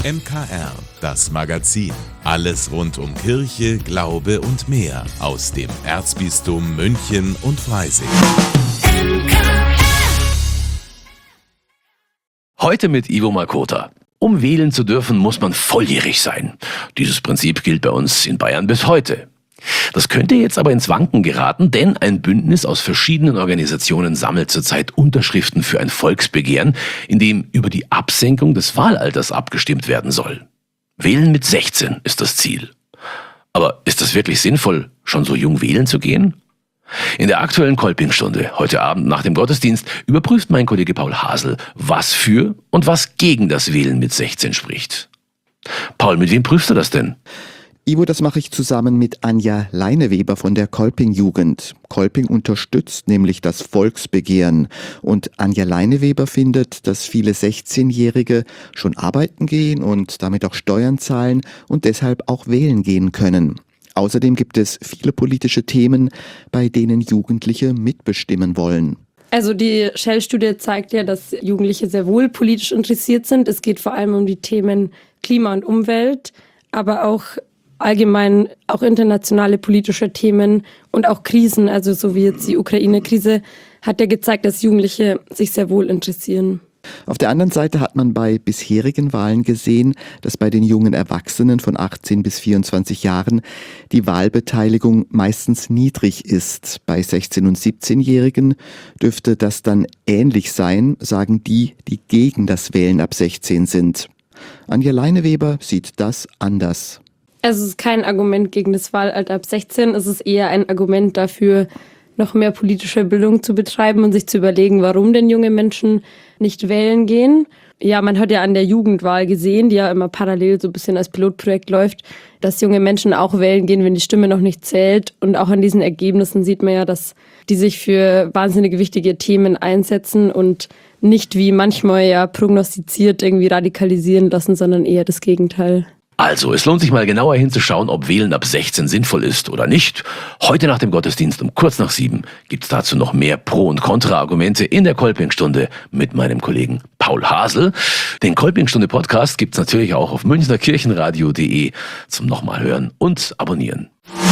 MKR, das Magazin. Alles rund um Kirche, Glaube und mehr aus dem Erzbistum München und Freising. Heute mit Ivo Makota. Um wählen zu dürfen, muss man volljährig sein. Dieses Prinzip gilt bei uns in Bayern bis heute. Das könnte jetzt aber ins Wanken geraten, denn ein Bündnis aus verschiedenen Organisationen sammelt zurzeit Unterschriften für ein Volksbegehren, in dem über die Absenkung des Wahlalters abgestimmt werden soll. Wählen mit 16 ist das Ziel. Aber ist das wirklich sinnvoll, schon so jung wählen zu gehen? In der aktuellen Kolpingstunde, heute Abend nach dem Gottesdienst, überprüft mein Kollege Paul Hasel, was für und was gegen das Wählen mit 16 spricht. Paul, mit wem prüfst du das denn? Ivo, das mache ich zusammen mit Anja Leineweber von der Kolping-Jugend. Kolping unterstützt nämlich das Volksbegehren. Und Anja Leineweber findet, dass viele 16-Jährige schon arbeiten gehen und damit auch Steuern zahlen und deshalb auch wählen gehen können. Außerdem gibt es viele politische Themen, bei denen Jugendliche mitbestimmen wollen. Also die Shell-Studie zeigt ja, dass Jugendliche sehr wohl politisch interessiert sind. Es geht vor allem um die Themen Klima und Umwelt, aber auch allgemein auch internationale politische Themen und auch Krisen, also so wie jetzt die Ukraine-Krise, hat ja gezeigt, dass Jugendliche sich sehr wohl interessieren. Auf der anderen Seite hat man bei bisherigen Wahlen gesehen, dass bei den jungen Erwachsenen von 18 bis 24 Jahren die Wahlbeteiligung meistens niedrig ist. Bei 16- und 17-Jährigen dürfte das dann ähnlich sein, sagen die, die gegen das Wählen ab 16 sind. Anja Leineweber sieht das anders. Also es ist kein Argument gegen das Wahlalter ab 16, es ist eher ein Argument dafür, noch mehr politische Bildung zu betreiben und sich zu überlegen, warum denn junge Menschen nicht wählen gehen. Ja, man hat ja an der Jugendwahl gesehen, die ja immer parallel so ein bisschen als Pilotprojekt läuft, dass junge Menschen auch wählen gehen, wenn die Stimme noch nicht zählt. Und auch an diesen Ergebnissen sieht man ja, dass die sich für wahnsinnig wichtige Themen einsetzen und nicht wie manchmal ja prognostiziert irgendwie radikalisieren lassen, sondern eher das Gegenteil. Also, es lohnt sich mal genauer hinzuschauen, ob Wählen ab 16 sinnvoll ist oder nicht. Heute nach dem Gottesdienst um kurz nach 7 gibt's dazu noch mehr Pro- und Kontra-Argumente in der Kolpingstunde mit meinem Kollegen Paul Hasel. Den Kolpingstunde-Podcast gibt's natürlich auch auf münchnerkirchenradio.de zum nochmal hören und abonnieren.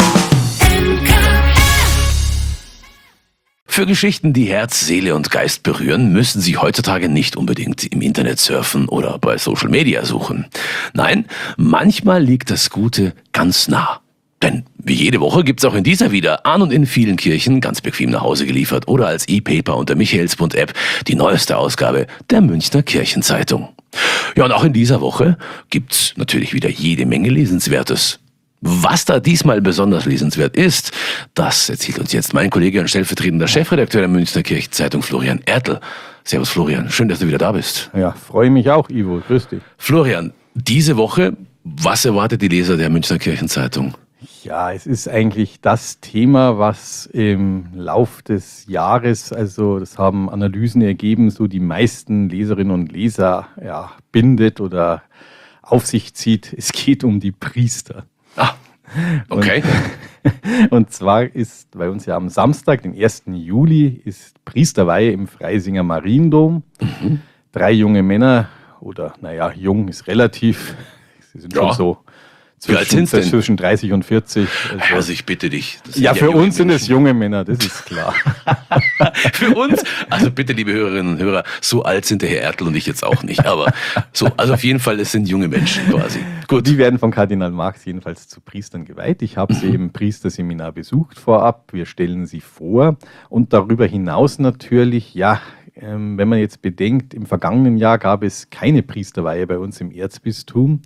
Für Geschichten, die Herz, Seele und Geist berühren, müssen Sie heutzutage nicht unbedingt im Internet surfen oder bei Social Media suchen. Nein, manchmal liegt das Gute ganz nah. Denn wie jede Woche gibt's auch in dieser wieder an und in vielen Kirchen ganz bequem nach Hause geliefert oder als E-Paper unter Michaelsbund-App die neueste Ausgabe der Münchner Kirchenzeitung. Ja, und auch in dieser Woche gibt's natürlich wieder jede Menge Lesenswertes. Was da diesmal besonders lesenswert ist, das erzählt uns jetzt mein Kollege und stellvertretender Chefredakteur der Münchner Kirchenzeitung, Florian Ertl. Servus Florian, schön, dass du wieder da bist. Ja, freue mich auch, Ivo. Grüß dich. Florian, diese Woche, was erwartet die Leser der Münchner Kirchenzeitung? Ja, es ist eigentlich das Thema, was im Lauf des Jahres, also das haben Analysen ergeben, so die meisten Leserinnen und Leser bindet oder auf sich zieht. Es geht um die Priester. Ah, okay. Und zwar ist bei uns ja am Samstag, den 1. Juli, ist Priesterweihe im Freisinger Mariendom. 3 junge Männer, oder jung ist relativ, sie sind schon so zwischen 30 und 40. Also ich bitte dich. Ja, für uns sind es junge Männer, das ist klar. Für uns? Also bitte, liebe Hörerinnen und Hörer, so alt sind der Herr Ertl und ich jetzt auch nicht. Aber so, also auf jeden Fall, es sind junge Menschen quasi. Gut. Die werden von Kardinal Marx jedenfalls zu Priestern geweiht. Ich habe sie im Priesterseminar besucht vorab. Wir stellen sie vor. Und darüber hinaus natürlich, wenn man jetzt bedenkt, im vergangenen Jahr gab es keine Priesterweihe bei uns im Erzbistum.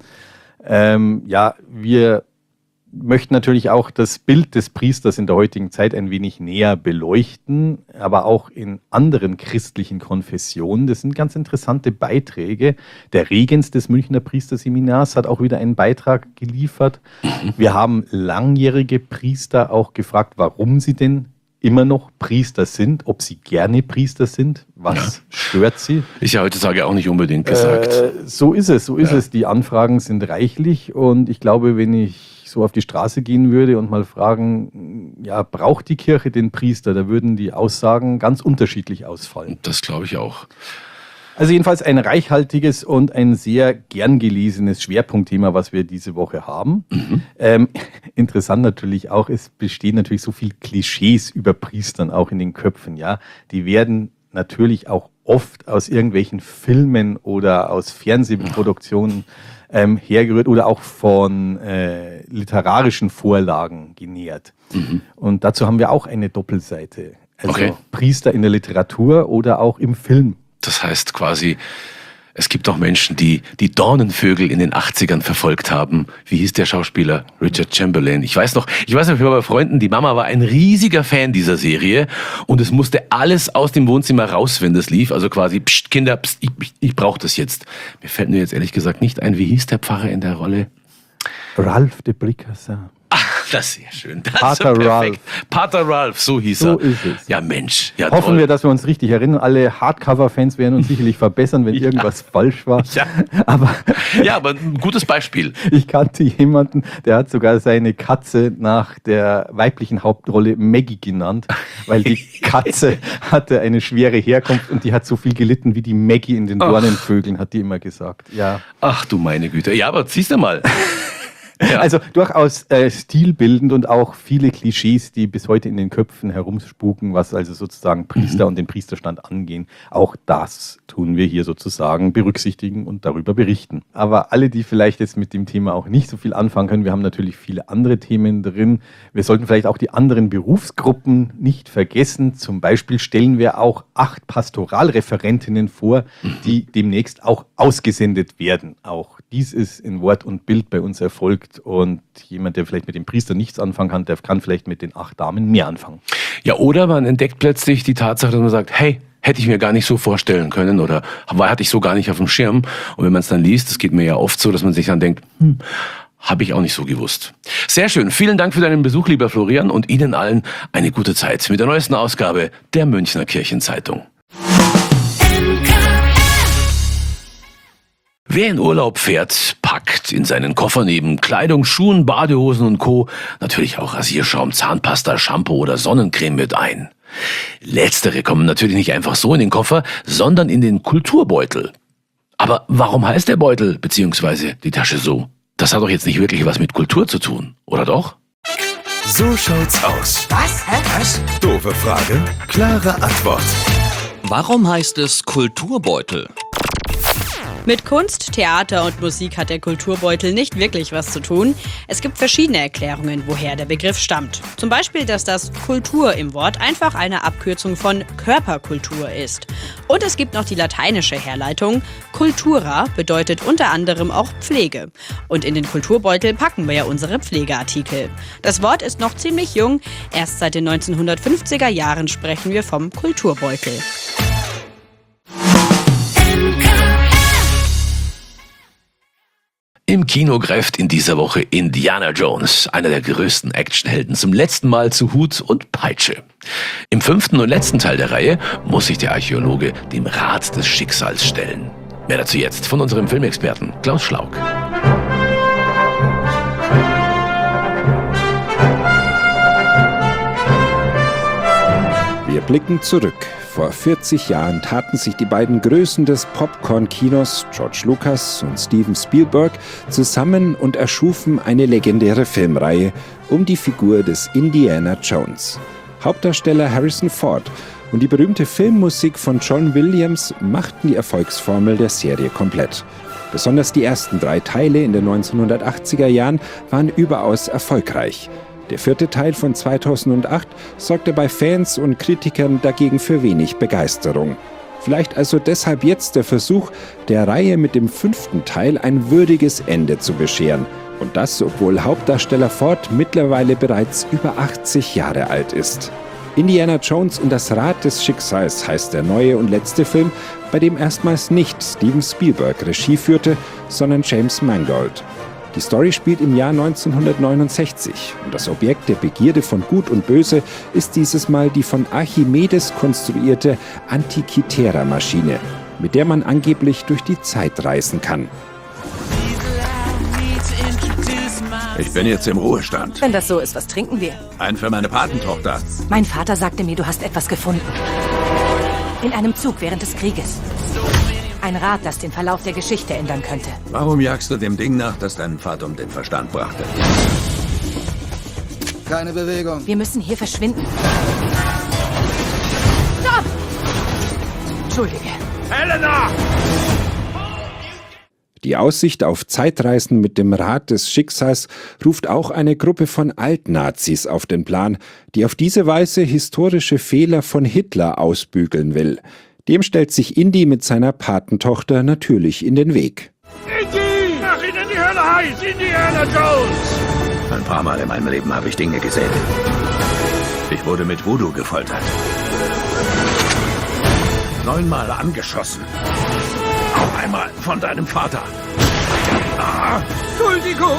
Wir möchten natürlich auch das Bild des Priesters in der heutigen Zeit ein wenig näher beleuchten, aber auch in anderen christlichen Konfessionen. Das sind ganz interessante Beiträge. Der Regens des Münchner Priesterseminars hat auch wieder einen Beitrag geliefert. Wir haben langjährige Priester auch gefragt, warum sie denn immer noch Priester sind, ob sie gerne Priester sind, was stört sie. Ist ja heutzutage auch nicht unbedingt gesagt. So ist es. Die Anfragen sind reichlich und ich glaube, wenn ich so auf die Straße gehen würde und mal fragen, braucht die Kirche den Priester, da würden die Aussagen ganz unterschiedlich ausfallen. Das glaube ich auch. Also jedenfalls ein reichhaltiges und ein sehr gern gelesenes Schwerpunktthema, was wir diese Woche haben. Interessant natürlich auch, es bestehen natürlich so viele Klischees über Priestern auch in den Köpfen. Ja, die werden natürlich auch oft aus irgendwelchen Filmen oder aus Fernsehproduktionen hergerührt oder auch von literarischen Vorlagen genährt. Und dazu haben wir auch eine Doppelseite. Also Priester in der Literatur oder auch im Film. Das heißt quasi, es gibt auch Menschen, die Dornenvögel in den 80ern verfolgt haben. Wie hieß der Schauspieler? Richard Chamberlain. Ich weiß noch, ich war bei Freunden, die Mama war ein riesiger Fan dieser Serie und es musste alles aus dem Wohnzimmer raus, wenn das lief. Also quasi, pst, Kinder, pst, ich brauche das jetzt. Mir fällt nur jetzt ehrlich gesagt nicht ein, wie hieß der Pfarrer in der Rolle? Ralph de Bricassin. Das ist sehr schön. Das Pater ist Ralph. Pater Ralph, so hieß er. So ist es. Ja, Mensch. Ja, Hoffen toll. wir, dass wir uns richtig erinnern. Alle Hardcover-Fans werden uns sicherlich verbessern, wenn irgendwas falsch war. Ja. Aber ein gutes Beispiel. ich kannte jemanden, der hat sogar seine Katze nach der weiblichen Hauptrolle Maggie genannt, weil die Katze hatte eine schwere Herkunft und die hat so viel gelitten wie die Maggie in den Dornenvögeln, hat die immer gesagt. Ja. Ach du meine Güte. Ja, aber siehst du mal. Ja. Also durchaus stilbildend und auch viele Klischees, die bis heute in den Köpfen herumspuken, was also sozusagen Priester und den Priesterstand angehen. Auch das tun wir hier sozusagen berücksichtigen und darüber berichten. Aber alle, die vielleicht jetzt mit dem Thema auch nicht so viel anfangen können, wir haben natürlich viele andere Themen drin. Wir sollten vielleicht auch die anderen Berufsgruppen nicht vergessen. Zum Beispiel stellen wir auch 8 Pastoralreferentinnen vor, die demnächst auch ausgesendet werden. Auch dies ist in Wort und Bild bei uns erfolgt. Und jemand, der vielleicht mit dem Priester nichts anfangen kann, der kann vielleicht mit den 8 Damen mehr anfangen. Ja, oder man entdeckt plötzlich die Tatsache, dass man sagt, hey, hätte ich mir gar nicht so vorstellen können oder hatte ich so gar nicht auf dem Schirm. Und wenn man es dann liest, das geht mir ja oft so, dass man sich dann denkt, habe ich auch nicht so gewusst. Sehr schön. Vielen Dank für deinen Besuch, lieber Florian, und Ihnen allen eine gute Zeit mit der neuesten Ausgabe der Münchner Kirchenzeitung. Wer in Urlaub fährt, packt in seinen Koffer neben Kleidung, Schuhen, Badehosen und Co. natürlich auch Rasierschaum, Zahnpasta, Shampoo oder Sonnencreme mit ein. Letztere kommen natürlich nicht einfach so in den Koffer, sondern in den Kulturbeutel. Aber warum heißt der Beutel bzw. die Tasche so? Das hat doch jetzt nicht wirklich was mit Kultur zu tun, oder doch? So schaut's aus. Was? Hä? Was? Doofe Frage, klare Antwort. Warum heißt es Kulturbeutel? Mit Kunst, Theater und Musik hat der Kulturbeutel nicht wirklich was zu tun. Es gibt verschiedene Erklärungen, woher der Begriff stammt. Zum Beispiel, dass das Kultur im Wort einfach eine Abkürzung von Körperkultur ist. Und es gibt noch die lateinische Herleitung. Cultura bedeutet unter anderem auch Pflege. Und in den Kulturbeutel packen wir ja unsere Pflegeartikel. Das Wort ist noch ziemlich jung. Erst seit den 1950er Jahren sprechen wir vom Kulturbeutel. Im Kino greift in dieser Woche Indiana Jones, einer der größten Actionhelden, zum letzten Mal zu Hut und Peitsche. Im 5. und letzten Teil der Reihe muss sich der Archäologe dem Rat des Schicksals stellen. Mehr dazu jetzt von unserem Filmexperten Klaus Schlauk. Wir blicken zurück. Vor 40 Jahren taten sich die beiden Größen des Popcorn-Kinos, George Lucas und Steven Spielberg, zusammen und erschufen eine legendäre Filmreihe um die Figur des Indiana Jones. Hauptdarsteller Harrison Ford und die berühmte Filmmusik von John Williams machten die Erfolgsformel der Serie komplett. Besonders die ersten 3 Teile in den 1980er Jahren waren überaus erfolgreich. Der 4. Teil von 2008 sorgte bei Fans und Kritikern dagegen für wenig Begeisterung. Vielleicht also deshalb jetzt der Versuch, der Reihe mit dem 5. Teil ein würdiges Ende zu bescheren. Und das, obwohl Hauptdarsteller Ford mittlerweile bereits über 80 Jahre alt ist. Indiana Jones und das Rad des Schicksals heißt der neue und letzte Film, bei dem erstmals nicht Steven Spielberg Regie führte, sondern James Mangold. Die Story spielt im Jahr 1969 und das Objekt der Begierde von Gut und Böse ist dieses Mal die von Archimedes konstruierte Antikythera-Maschine, mit der man angeblich durch die Zeit reisen kann. Ich bin jetzt im Ruhestand. Wenn das so ist, was trinken wir? Einen für meine Patentochter. Mein Vater sagte mir, du hast etwas gefunden. In einem Zug während des Krieges. Ein Rad, das den Verlauf der Geschichte ändern könnte. Warum jagst du dem Ding nach, das deinen Vater um den Verstand brachte? Keine Bewegung. Wir müssen hier verschwinden. Stopp! Entschuldige. Helena! Die Aussicht auf Zeitreisen mit dem Rad des Schicksals ruft auch eine Gruppe von Altnazis auf den Plan, die auf diese Weise historische Fehler von Hitler ausbügeln will. Dem stellt sich Indy mit seiner Patentochter natürlich in den Weg. Indy! Mach ihn in die Hölle heiß! Indiana Jones! Ein paar Mal in meinem Leben habe ich Dinge gesehen. Ich wurde mit Voodoo gefoltert. 9-mal angeschossen. Auch einmal von deinem Vater. Entschuldigung!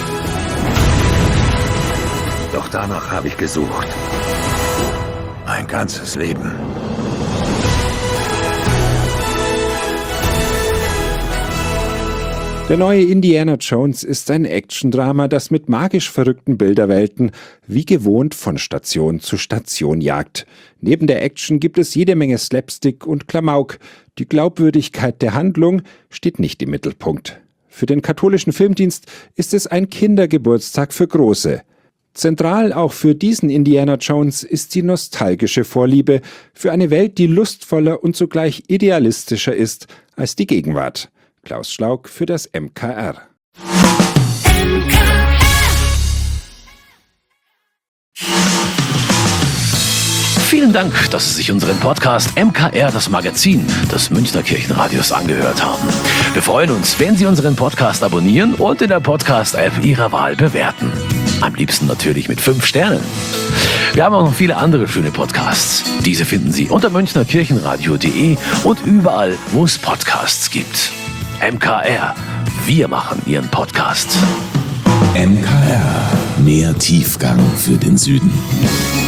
Doch danach habe ich gesucht. Mein ganzes Leben. Der neue Indiana Jones ist ein Actiondrama, das mit magisch verrückten Bilderwelten wie gewohnt von Station zu Station jagt. Neben der Action gibt es jede Menge Slapstick und Klamauk. Die Glaubwürdigkeit der Handlung steht nicht im Mittelpunkt. Für den katholischen Filmdienst ist es ein Kindergeburtstag für Große. Zentral auch für diesen Indiana Jones ist die nostalgische Vorliebe für eine Welt, die lustvoller und zugleich idealistischer ist als die Gegenwart. Klaus Schlauk für das MKR. Vielen Dank, dass Sie sich unseren Podcast MKR, das Magazin des Münchner Kirchenradios, angehört haben. Wir freuen uns, wenn Sie unseren Podcast abonnieren und in der Podcast-App Ihrer Wahl bewerten. Am liebsten natürlich mit 5 Sternen. Wir haben auch noch viele andere schöne Podcasts. Diese finden Sie unter münchnerkirchenradio.de und überall, wo es Podcasts gibt. MKR, wir machen Ihren Podcast. MKR, mehr Tiefgang für den Süden.